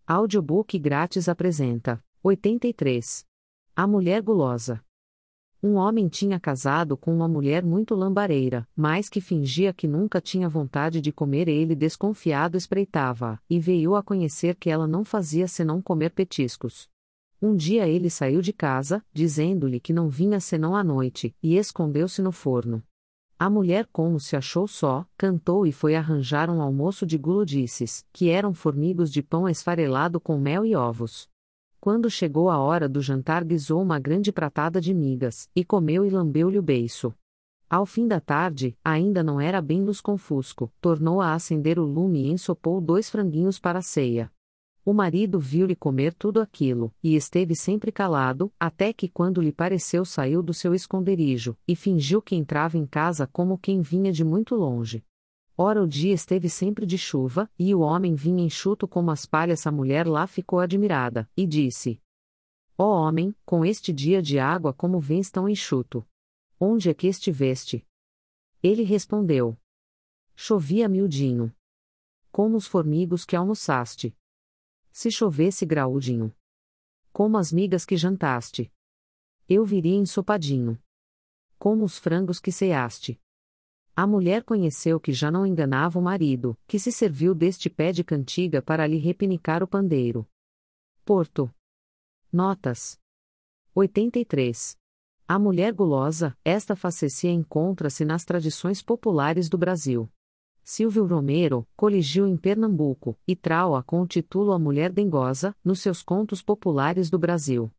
Audiobook grátis apresenta 83. A Mulher Gulosa. Um homem tinha casado com uma mulher muito lambareira, mas que fingia que nunca tinha vontade de comer. Ele, desconfiado, espreitava-a, e veio a conhecer que ela não fazia senão comer petiscos. Um dia ele saiu de casa, dizendo-lhe que não vinha senão à noite, e escondeu-se no forno. A mulher, como se achou só, cantou e foi arranjar um almoço de gulodices, que eram formigos de pão esfarelado com mel e ovos. Quando chegou a hora do jantar, guisou uma grande pratada de migas, e comeu e lambeu-lhe o beiço. Ao fim da tarde, ainda não era bem lusco-fusco, tornou a acender o lume e ensopou 2 franguinhos para a ceia. O marido viu-lhe comer tudo aquilo, e esteve sempre calado, até que, quando lhe pareceu, saiu do seu esconderijo, e fingiu que entrava em casa como quem vinha de muito longe. Ora, o dia esteve sempre de chuva, e o homem vinha enxuto como as palhas. A mulher lá ficou admirada, e disse: Ó homem, com este dia de água, como vens tão enxuto? Onde é que estiveste? Ele respondeu: Chovia miudinho. Como os formigos que almoçaste. Se chovesse graúdinho. Como as migas que jantaste. Eu viria ensopadinho. Como os frangos que ceaste. A mulher conheceu que já não enganava o marido, que se serviu deste pé de cantiga para lhe repenicar o pandeiro. Porto. Notas. 83. A mulher gulosa. Esta facécia encontra-se nas tradições populares do Brasil. Silvio Romero coligiu em Pernambuco, e trau-a com o título A Mulher Dengosa, nos seus contos populares do Brasil.